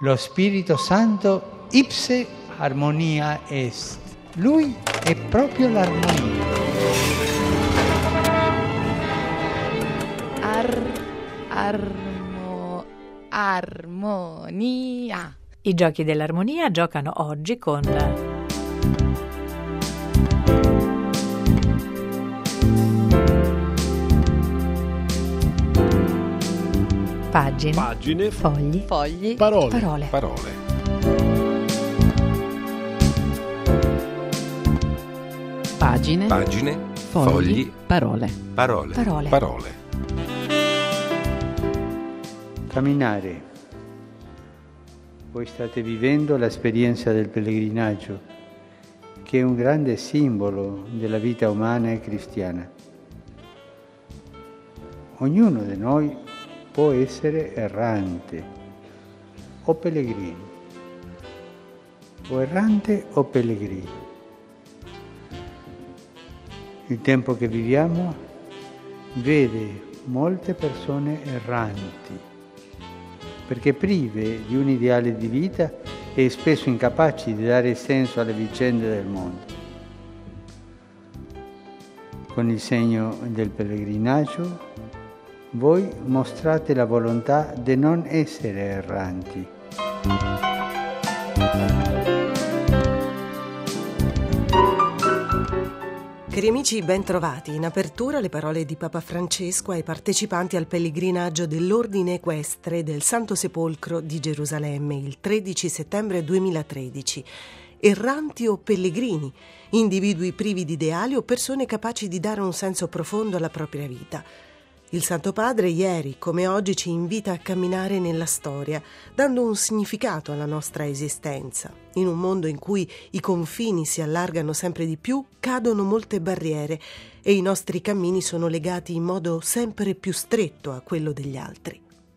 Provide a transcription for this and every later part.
Lo Spirito Santo ipse armonia est. Lui è proprio l'armonia. Armonia. I giochi dell'armonia giocano oggi con pagine, fogli, parole. Pagine, fogli, parole. Camminare. Voi state vivendo l'esperienza del pellegrinaggio, che è un grande simbolo della vita umana e cristiana. Ognuno di noi può essere errante o pellegrino, o errante o pellegrino. Il tempo che viviamo vede molte persone erranti, perché prive di un ideale di vita e spesso incapaci di dare senso alle vicende del mondo. Con il segno del pellegrinaggio voi mostrate la volontà di non essere erranti. Cari amici, ben trovati. In apertura le parole di Papa Francesco ai partecipanti al pellegrinaggio dell'Ordine Equestre del Santo Sepolcro di Gerusalemme il 13 settembre 2013. Erranti o pellegrini, individui privi di ideali o persone capaci di dare un senso profondo alla propria vita. Il Santo Padre ieri, come oggi, ci invita a camminare nella storia, dando un significato alla nostra esistenza. In un mondo in cui i confini si allargano sempre di più, cadono molte barriere e i nostri cammini sono legati in modo sempre più stretto a quello degli altri.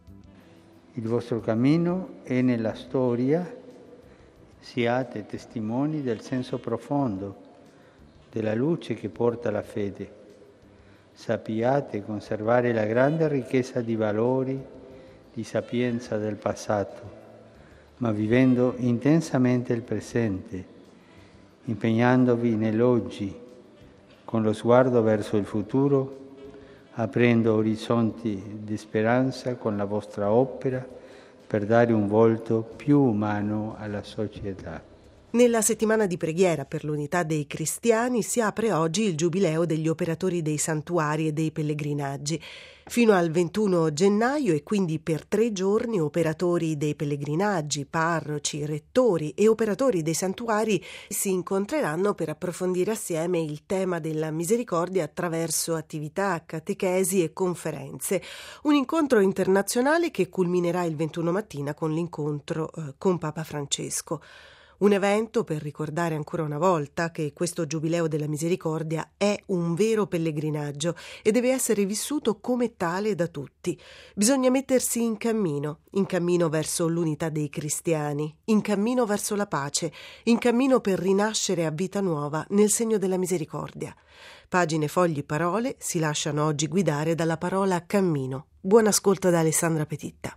Il vostro cammino è nella storia, siate testimoni del senso profondo, della luce che porta la fede. Sappiate conservare la grande ricchezza di valori, di sapienza del passato, ma vivendo intensamente il presente, impegnandovi nell'oggi, con lo sguardo verso il futuro, aprendo orizzonti di speranza con la vostra opera per dare un volto più umano alla società. Nella settimana di preghiera per l'unità dei cristiani si apre oggi il giubileo degli operatori dei santuari e dei pellegrinaggi. Fino al 21 gennaio e quindi per 3 giorni operatori dei pellegrinaggi, parroci, rettori e operatori dei santuari si incontreranno per approfondire assieme il tema della misericordia attraverso attività, catechesi e conferenze. Un incontro internazionale che culminerà il 21 mattina con l'incontro con Papa Francesco. Un evento per ricordare ancora una volta che questo Giubileo della Misericordia è un vero pellegrinaggio e deve essere vissuto come tale da tutti. Bisogna mettersi in cammino verso l'unità dei cristiani, in cammino verso la pace, in cammino per rinascere a vita nuova nel segno della misericordia. Pagine, fogli, parole si lasciano oggi guidare dalla parola cammino. Buon ascolto da Alessandra Petitta.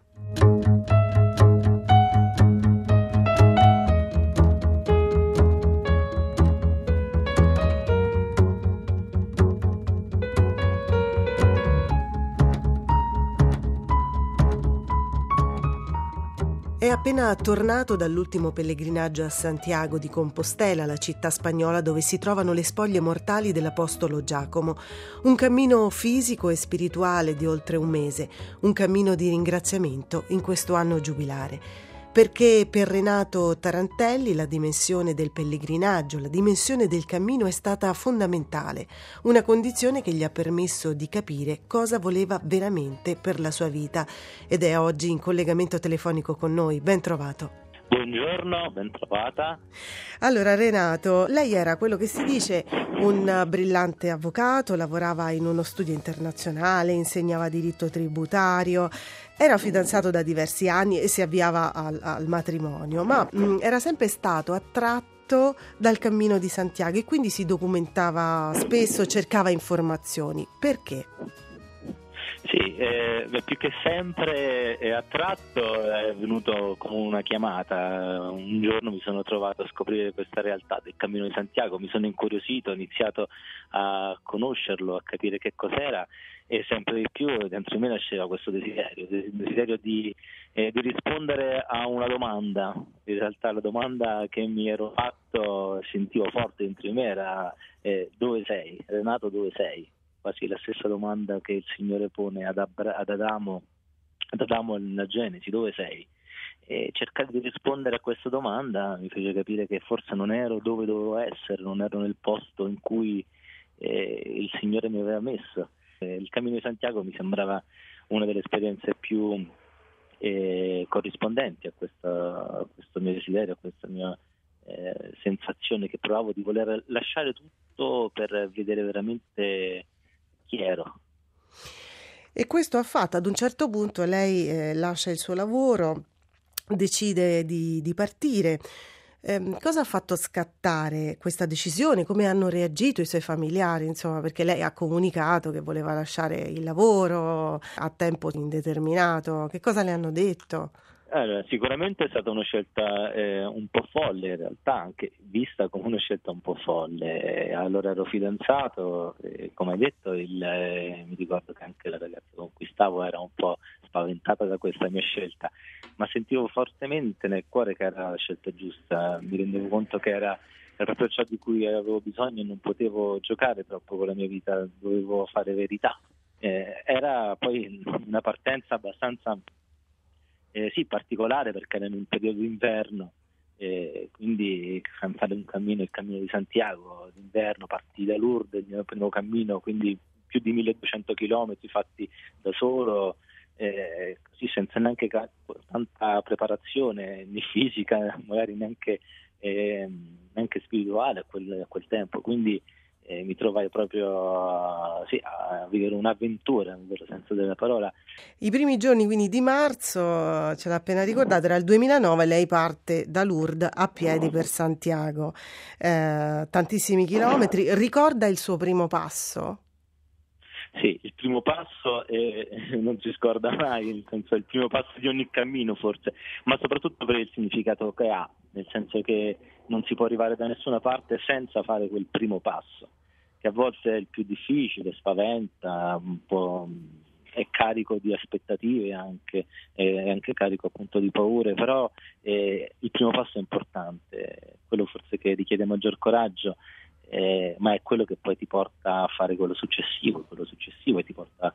È appena tornato dall'ultimo pellegrinaggio a Santiago di Compostela, la città spagnola dove si trovano le spoglie mortali dell'apostolo Giacomo. Un cammino fisico e spirituale di oltre un mese, un cammino di ringraziamento in questo anno giubilare. Perché per Renato Tarantelli la dimensione del pellegrinaggio, la dimensione del cammino è stata fondamentale, una condizione che gli ha permesso di capire cosa voleva veramente per la sua vita ed è oggi in collegamento telefonico con noi. Ben trovato. Buongiorno, ben trovata. Allora Renato, lei era quello che si dice un brillante avvocato, lavorava in uno studio internazionale, insegnava diritto tributario, era fidanzato da diversi anni e si avviava al matrimonio, ma era sempre stato attratto dal Cammino di Santiago e quindi si documentava spesso, cercava informazioni. Perché? Sì, più che sempre a tratto è venuto come una chiamata. Un giorno mi sono trovato a scoprire questa realtà del Cammino di Santiago, mi sono incuriosito, ho iniziato a conoscerlo, a capire che cos'era, e sempre di più dentro di me nasceva questo desiderio di rispondere a una domanda. In realtà la domanda che mi ero fatto, sentivo forte dentro di me, era dove sei? Renato, dove sei? Quasi la stessa domanda che il Signore pone ad Adamo nella Genesi: dove sei? E cercare di rispondere a questa domanda mi fece capire che forse non ero dove dovevo essere, non ero nel posto in cui il Signore mi aveva messo. Il Cammino di Santiago mi sembrava una delle esperienze più corrispondenti a questo mio desiderio, a questa mia sensazione che provavo di voler lasciare tutto per vedere veramente chi ero. E questo ha fatto, ad un certo punto lei lascia il suo lavoro, decide di partire. Cosa ha fatto scattare questa decisione? Come hanno reagito i suoi familiari? Insomma, perché lei ha comunicato che voleva lasciare il lavoro a tempo indeterminato. Che cosa le hanno detto? Allora, sicuramente è stata una scelta un po' folle, in realtà anche vista come una scelta un po' folle. Allora ero fidanzato, come hai detto, mi ricordo che anche la ragazza con cui stavo era un po' spaventata da questa mia scelta, ma sentivo fortemente nel cuore che era la scelta giusta. Mi rendevo conto che era proprio ciò di cui avevo bisogno e non potevo giocare troppo con la mia vita, dovevo fare verità. Era poi una partenza abbastanza particolare, perché era in un periodo d'inverno, quindi fare il cammino di Santiago d'inverno, partì da Lourdes, il mio primo cammino, quindi più di 1200 chilometri fatti da solo, così senza neanche tanta preparazione né fisica, magari neanche spirituale a quel tempo, quindi mi trovai proprio a vivere un'avventura nel vero senso della parola. I primi giorni quindi di marzo, ce l'ha appena ricordato, era il 2009, lei parte da Lourdes a piedi per Santiago, tantissimi chilometri. Ricorda il suo primo passo? Sì, il primo passo non si scorda mai, nel senso è il primo passo di ogni cammino forse, ma soprattutto per il significato che ha, nel senso che non si può arrivare da nessuna parte senza fare quel primo passo, che a volte è il più difficile, spaventa, un po' è carico di aspettative anche, è anche carico appunto di paure, però il primo passo è importante, quello forse che richiede maggior coraggio, ma è quello che poi ti porta a fare quello successivo e ti porta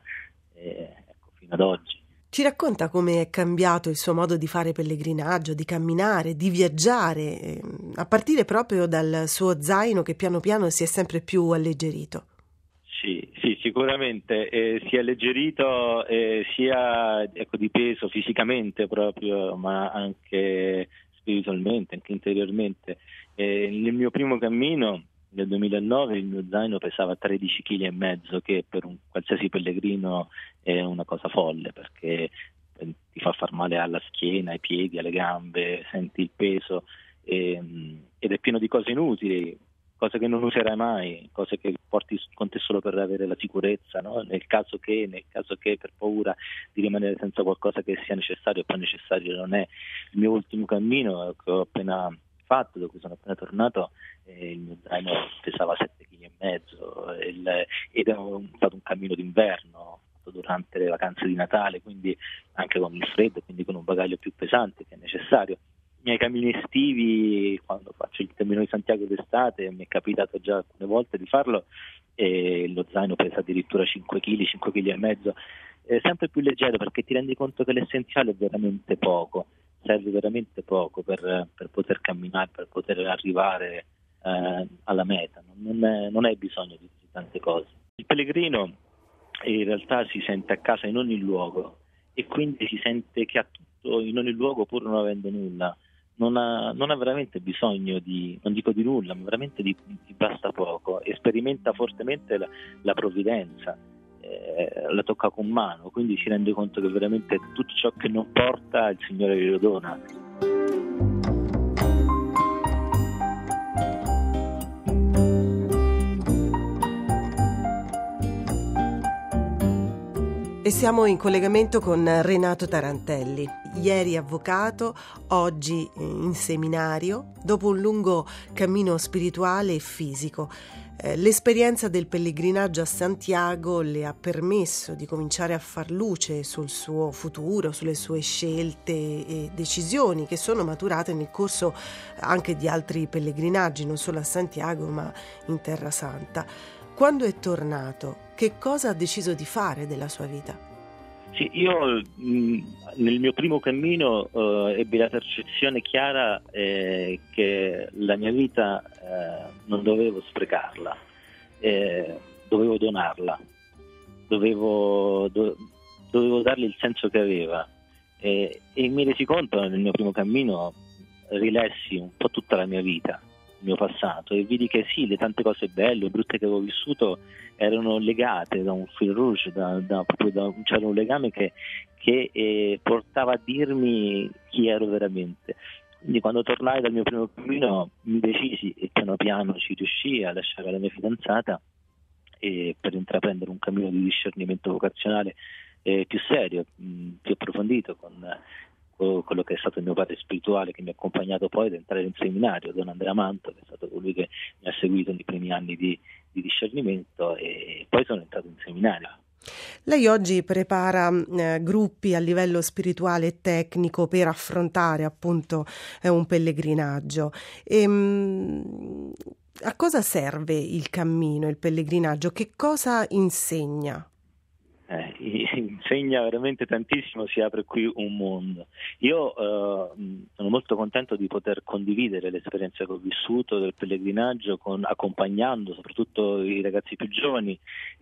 fino ad oggi. Ci racconta come è cambiato il suo modo di fare pellegrinaggio, di camminare, di viaggiare, a partire proprio dal suo zaino che piano piano si è sempre più alleggerito. Sì, sicuramente si è alleggerito sia di peso fisicamente proprio, ma anche spiritualmente, anche interiormente. Nel mio primo cammino nel 2009 il mio zaino pesava 13,5 kg, che per un qualsiasi pellegrino è una cosa folle, perché ti fa far male alla schiena, ai piedi, alle gambe, senti il peso ed è pieno di cose inutili, cose che non userai mai, cose che porti con te solo per avere la sicurezza, no? Nel caso che per paura di rimanere senza qualcosa che sia necessario, e poi necessario non è. Il mio ultimo cammino che ho appena fatto, da cui sono appena tornato, il mio zaino pesava 7,5 kg ed è stato un cammino d'inverno durante le vacanze di Natale, quindi anche con il freddo, quindi con un bagaglio più pesante che è necessario. I miei cammini estivi, quando faccio il Cammino di Santiago d'estate, mi è capitato già alcune volte di farlo e lo zaino pesa addirittura 5 kg, 5 kg e mezzo, è sempre più leggero, perché ti rendi conto che l'essenziale è veramente poco, serve veramente poco per poter camminare, per poter arrivare alla meta, non hai bisogno di tante cose. Il pellegrino in realtà si sente a casa in ogni luogo e quindi si sente che ha tutto in ogni luogo pur non avendo nulla, non ha veramente bisogno non dico di nulla, ma veramente di basta poco, e sperimenta fortemente la provvidenza, la tocca con mano, quindi si rende conto che veramente tutto ciò che non porta il Signore glielo dona. E siamo in collegamento con Renato Tarantelli, ieri avvocato, oggi in seminario, dopo un lungo cammino spirituale e fisico. L'esperienza del pellegrinaggio a Santiago le ha permesso di cominciare a far luce sul suo futuro, sulle sue scelte e decisioni che sono maturate nel corso anche di altri pellegrinaggi, non solo a Santiago ma in Terra Santa. Quando è tornato, che cosa ha deciso di fare della sua vita? Sì, io nel mio primo cammino ebbi la percezione chiara che la mia vita non dovevo sprecarla, dovevo donarla, dovevo darle il senso che aveva e mi resi conto nel mio primo cammino, rilessi un po' tutta la mia vita, il mio passato, e vidi che sì, le tante cose belle, brutte che avevo vissuto erano legate da un fil rouge, c'era un legame che portava a dirmi chi ero veramente. Quindi quando tornai dal mio primo cammino mi decisi e piano piano ci riuscii a lasciare la mia fidanzata e per intraprendere un cammino di discernimento vocazionale più serio, più approfondito con quello che è stato il mio padre spirituale, che mi ha accompagnato poi ad entrare in seminario, Don Andrea Manto, che è stato colui che mi ha seguito nei primi anni di discernimento, e poi sono entrato in seminario. Lei oggi prepara gruppi a livello spirituale e tecnico per affrontare appunto un pellegrinaggio. A cosa serve il cammino, il pellegrinaggio? Che cosa insegna? Insegna veramente tantissimo, si apre qui un mondo. Io sono molto contento di poter condividere l'esperienza che ho vissuto del pellegrinaggio accompagnando soprattutto i ragazzi più giovani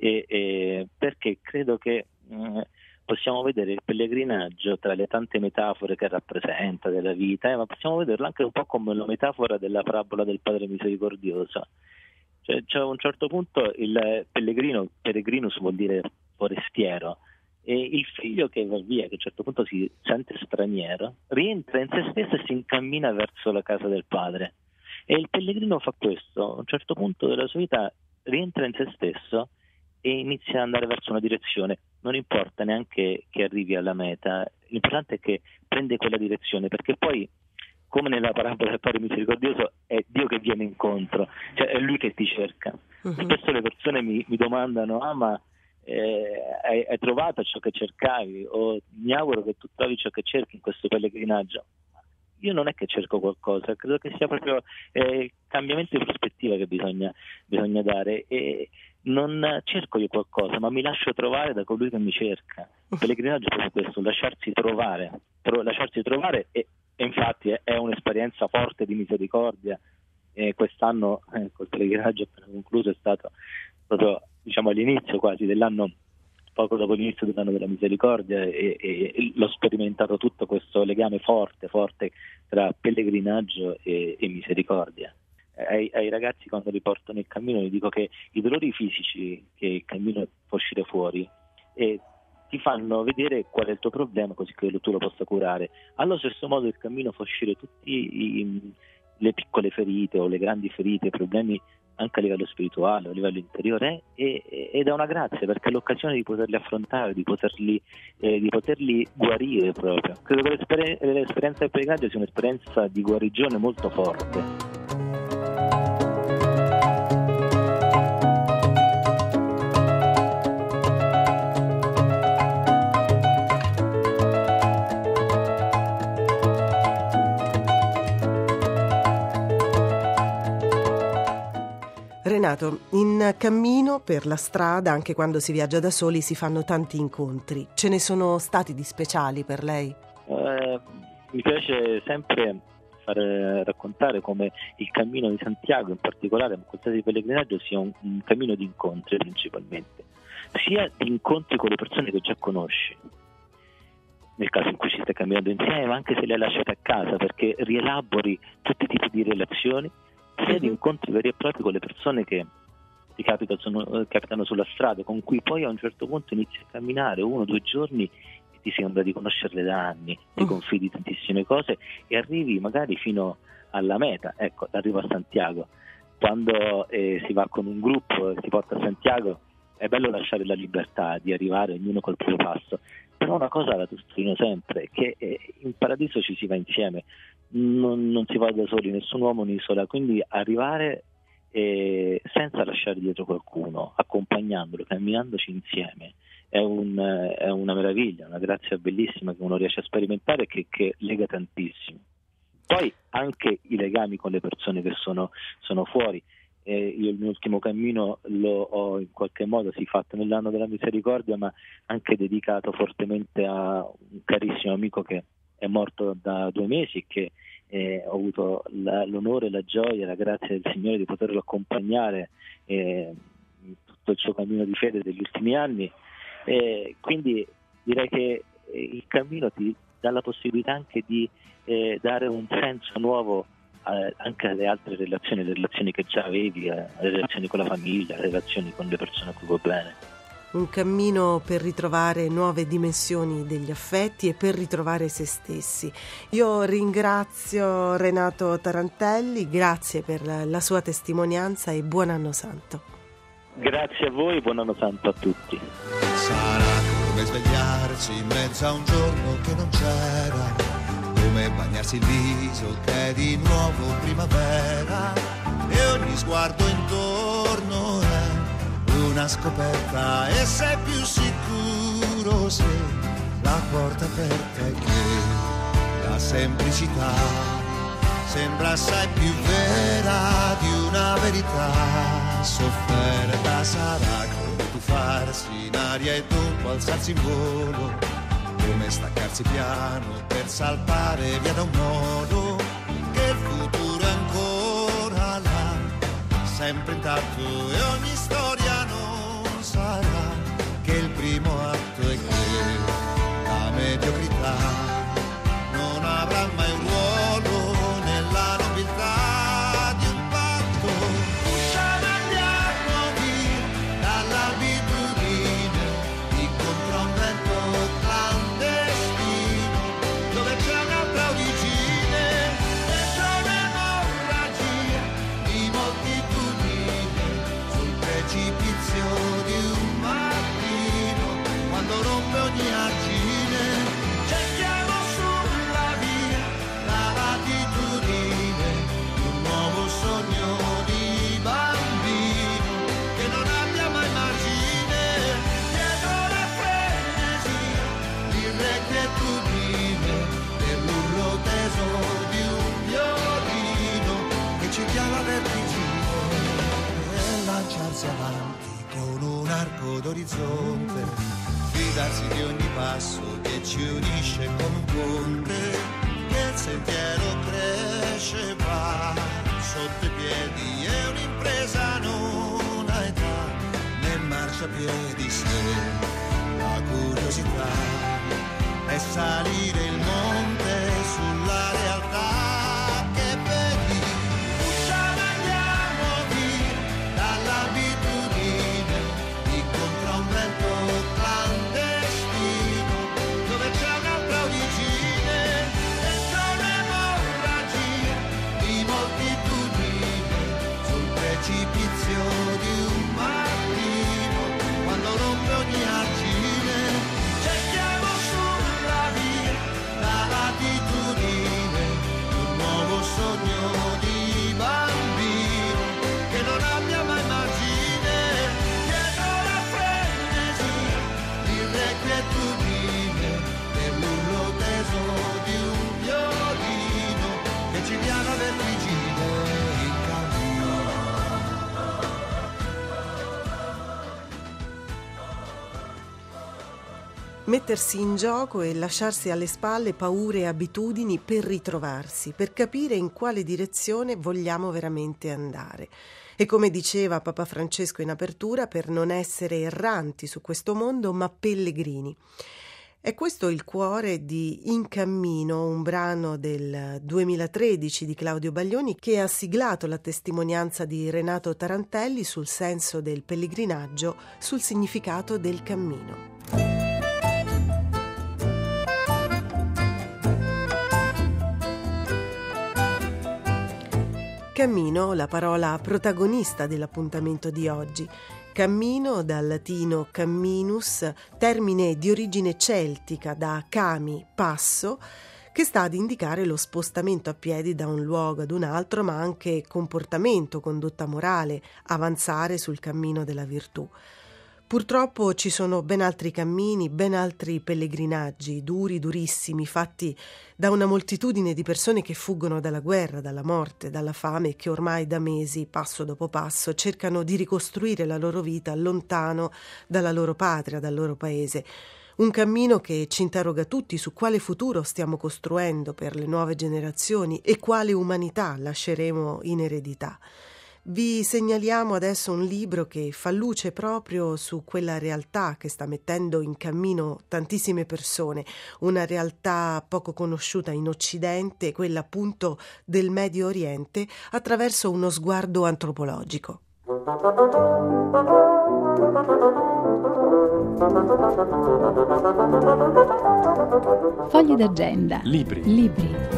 perché credo che possiamo vedere il pellegrinaggio tra le tante metafore che rappresenta della vita, ma possiamo vederlo anche un po' come la metafora della parabola del Padre Misericordioso. Cioè a un certo punto il peregrinus vuol dire forestiero, e il figlio che va via, che a un certo punto si sente straniero, rientra in se stesso e si incammina verso la casa del padre. E il pellegrino fa questo, a un certo punto della sua vita rientra in se stesso e inizia ad andare verso una direzione. Non importa neanche che arrivi alla meta, l'importante è che prende quella direzione, perché poi, come nella parabola del Padre Misericordioso, è Dio che viene incontro, cioè è Lui che ti cerca. Spesso le persone mi domandano: ma hai trovato ciò che cercavi? O mi auguro che tu trovi ciò che cerchi in questo pellegrinaggio. Io non è che cerco qualcosa, credo che sia proprio il cambiamento di prospettiva che bisogna dare, e non cerco io qualcosa, ma mi lascio trovare da colui che mi cerca. Il pellegrinaggio è proprio questo, lasciarsi trovare e infatti è un'esperienza forte di misericordia. Quest'anno col pellegrinaggio appena concluso è stato proprio all'inizio quasi dell'anno, poco dopo l'inizio dell'anno della misericordia, e l'ho sperimentato tutto questo legame forte tra pellegrinaggio e misericordia. Ai ragazzi, quando li portano in cammino, gli dico che i dolori fisici che il cammino fa uscire fuori ti fanno vedere qual è il tuo problema, così che tu lo possa curare. Allo stesso modo il cammino fa uscire tutti le piccole ferite o le grandi ferite, i problemi anche a livello spirituale, a livello interiore, ed è una grazia, perché è l'occasione di poterli affrontare, di poterli guarire proprio. Credo che l'esperienza del pellegrinaggio sia un'esperienza di guarigione molto forte. Renato, in cammino per la strada, anche quando si viaggia da soli, si fanno tanti incontri. Ce ne sono stati di speciali per lei? Mi piace sempre far raccontare come il cammino di Santiago, in particolare, ma qualsiasi pellegrinaggio, sia un cammino di incontri principalmente, sia di incontri con le persone che già conosci, nel caso in cui ci stai camminando insieme, ma anche se le hai lasciate a casa, perché rielabori tutti i tipi di relazioni, sia di incontri veri e propri con le persone che ti capitano sulla strada, con cui poi a un certo punto inizi a camminare 1 o 2 giorni e ti sembra di conoscerle da anni, ti confidi tantissime cose e arrivi magari fino alla meta. Ecco, arrivo a Santiago. Quando si va con un gruppo e si porta a Santiago, è bello lasciare la libertà di arrivare ognuno col proprio passo, però una cosa la sottolineo sempre, che in paradiso ci si va insieme, non si va da soli, nessun uomo un'isola, quindi arrivare senza lasciare dietro qualcuno, accompagnandolo, camminandoci insieme, è una meraviglia, una grazia bellissima che uno riesce a sperimentare e che lega tantissimo. Poi anche i legami con le persone che sono fuori. Io il mio ultimo cammino lo ho in qualche modo fatto nell'anno della misericordia, ma anche dedicato fortemente a un carissimo amico che è morto da 2 mesi, che ho avuto l'onore, la gioia, la grazia del Signore di poterlo accompagnare in tutto il suo cammino di fede degli ultimi anni. Quindi direi che il cammino ti dà la possibilità anche di dare un senso nuovo anche alle altre relazioni, le relazioni che già avevi, le relazioni con la famiglia, le relazioni con le persone a cui vuoi bene. Un cammino per ritrovare nuove dimensioni degli affetti e per ritrovare se stessi. Io ringrazio Renato Tarantelli, grazie per la sua testimonianza e buon anno santo. Grazie a voi, buon anno santo a tutti. Sarà come svegliarsi in mezzo a un giorno che non c'era, come bagnarsi il viso che è di nuovo primavera, e ogni sguardo intorno è una scoperta, e sei più sicuro se la porta aperta è che la semplicità sembra assai più vera di una verità sofferta. Sarà come tuffarsi in aria e dopo alzarsi in volo, come staccarsi piano per salpare via da un modo, che il futuro è ancora là, sempre intatto, e ogni storia non sarà che il primo atto, e che la mediocrità non avrà mai un ruolo nella nobiltà di un patto. Usciamo, andiamo via dall'abitudine di contro un vento clandestino, dove c'è un'altra origine, dentro un'emorragia di moltitudine, sul precipizio di un mattino, quando rompe ogni argine, cerchiamo sulla via la latitudine di un nuovo sogno di bambino che non abbia mai margine, dietro la frenesia, l'irrequietudine dell'urlo teso di un violino che ci dia la vertigine, e lanciarsi avanti con un arco d'orizzonte, fidarsi di ogni passo che ci unisce come un ponte, che il sentiero cresce, va sotto i piedi, è un'impresa non ha età né marciapiedi, se la curiosità è salire il monte sulla realtà che vedi. Usciamo, andiamo via dall'abitudine di contro un vento clandestino, dove c'è un'altra origine, dentro un'emorragia di moltitudine, sul precipizio di un mattino, quando rompe ogni argine, cerchiamo sulla via la latitudine di un nuovo sogno di bambino che non abbia mai margine, dietro la frenesia, l'irrequietudine dell'urlo teso di un violino che ci dia la vertigine in cammino. Mettersi in gioco e lasciarsi alle spalle paure e abitudini per ritrovarsi, per capire in quale direzione vogliamo veramente andare. E come diceva Papa Francesco in apertura, per non essere erranti su questo mondo, ma pellegrini. È questo il cuore di In Cammino, un brano del 2013 di Claudio Baglioni che ha siglato la testimonianza di Renato Tarantelli sul senso del pellegrinaggio, sul significato del cammino. Cammino, la parola protagonista dell'appuntamento di oggi. Cammino, dal latino camminus, termine di origine celtica da cami, passo, che sta ad indicare lo spostamento a piedi da un luogo ad un altro, ma anche comportamento, condotta morale, avanzare sul cammino della virtù. Purtroppo ci sono ben altri cammini, ben altri pellegrinaggi, duri, durissimi, fatti da una moltitudine di persone che fuggono dalla guerra, dalla morte, dalla fame e che ormai da mesi, passo dopo passo, cercano di ricostruire la loro vita lontano dalla loro patria, dal loro paese. Un cammino che ci interroga tutti su quale futuro stiamo costruendo per le nuove generazioni e quale umanità lasceremo in eredità. Vi segnaliamo adesso un libro che fa luce proprio su quella realtà che sta mettendo in cammino tantissime persone, una realtà poco conosciuta in Occidente, quella appunto del Medio Oriente, attraverso uno sguardo antropologico. Fogli d'agenda. Libri.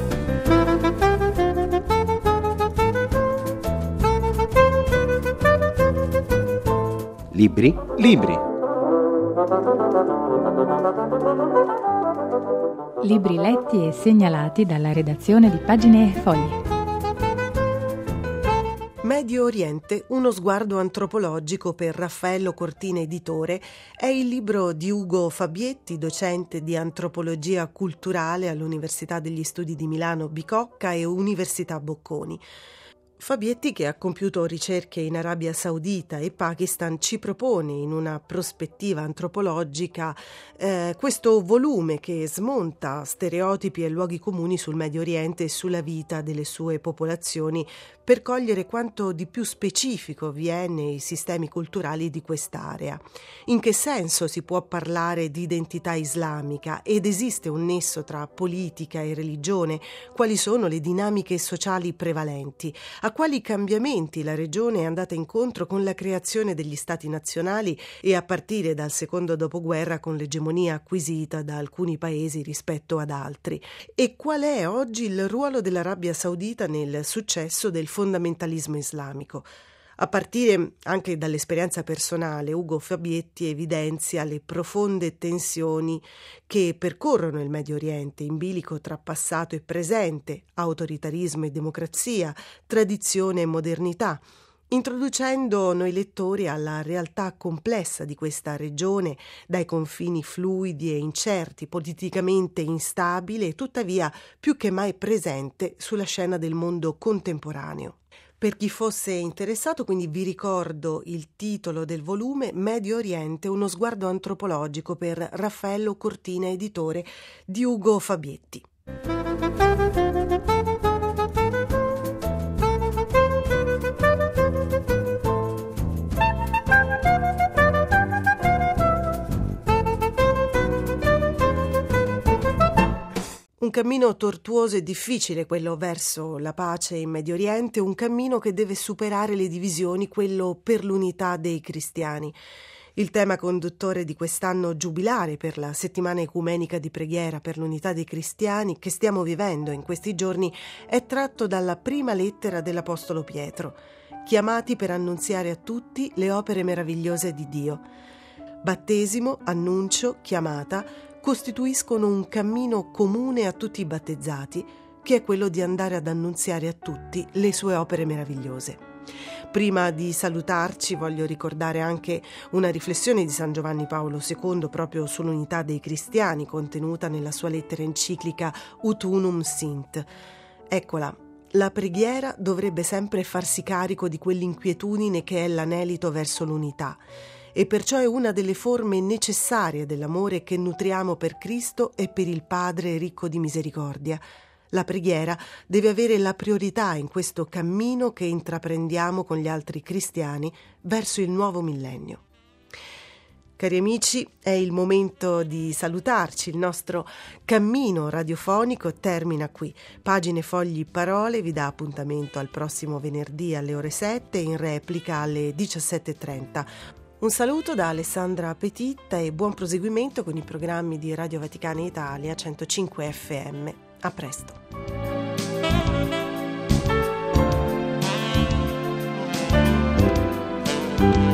Libri. Libri letti e segnalati dalla redazione di Pagine e Fogli. Medio Oriente, uno sguardo antropologico per Raffaello Cortina editore, è il libro di Ugo Fabietti, docente di antropologia culturale all'Università degli Studi di Milano Bicocca e Università Bocconi. Fabietti, che ha compiuto ricerche in Arabia Saudita e Pakistan, ci propone in una prospettiva antropologica questo volume che smonta stereotipi e luoghi comuni sul Medio Oriente e sulla vita delle sue popolazioni per cogliere quanto di più specifico vi è nei sistemi culturali di quest'area. In che senso si può parlare di identità islamica ed esiste un nesso tra politica e religione? Quali sono le dinamiche sociali prevalenti? A quali cambiamenti la regione è andata incontro con la creazione degli stati nazionali e a partire dal secondo dopoguerra con l'egemonia acquisita da alcuni paesi rispetto ad altri? E qual è oggi il ruolo dell'Arabia Saudita nel successo del fondamentalismo islamico? A partire anche dall'esperienza personale, Ugo Fabietti evidenzia le profonde tensioni che percorrono il Medio Oriente, in bilico tra passato e presente, autoritarismo e democrazia, tradizione e modernità, introducendo noi lettori alla realtà complessa di questa regione, dai confini fluidi e incerti, politicamente instabile e tuttavia più che mai presente sulla scena del mondo contemporaneo. Per chi fosse interessato, quindi vi ricordo il titolo del volume Medio Oriente, uno sguardo antropologico per Raffaello Cortina editore di Ugo Fabietti. Un cammino tortuoso e difficile quello verso la pace in Medio Oriente, un cammino che deve superare le divisioni, quello per l'unità dei cristiani. Il tema conduttore di quest'anno giubilare per la settimana ecumenica di preghiera per l'unità dei cristiani che stiamo vivendo in questi giorni è tratto dalla prima lettera dell'Apostolo Pietro, chiamati per annunziare a tutti le opere meravigliose di Dio. Battesimo, annuncio, chiamata costituiscono un cammino comune a tutti i battezzati, che è quello di andare ad annunziare a tutti le sue opere meravigliose. Prima di salutarci voglio ricordare anche una riflessione di San Giovanni Paolo II proprio sull'unità dei cristiani contenuta nella sua lettera enciclica Ut Unum Sint. Eccola. La preghiera dovrebbe sempre farsi carico di quell'inquietudine che è l'anelito verso l'unità e perciò è una delle forme necessarie dell'amore che nutriamo per Cristo e per il Padre ricco di misericordia. La preghiera deve avere la priorità in questo cammino che intraprendiamo con gli altri cristiani verso il nuovo millennio. Cari amici, è il momento di salutarci. Il nostro cammino radiofonico termina qui. Pagine, Fogli, Parole vi dà appuntamento al prossimo venerdì alle ore 7 e in replica alle 17:30. Un saluto da Alessandra Petitta e buon proseguimento con i programmi di Radio Vaticana Italia 105 FM. A presto.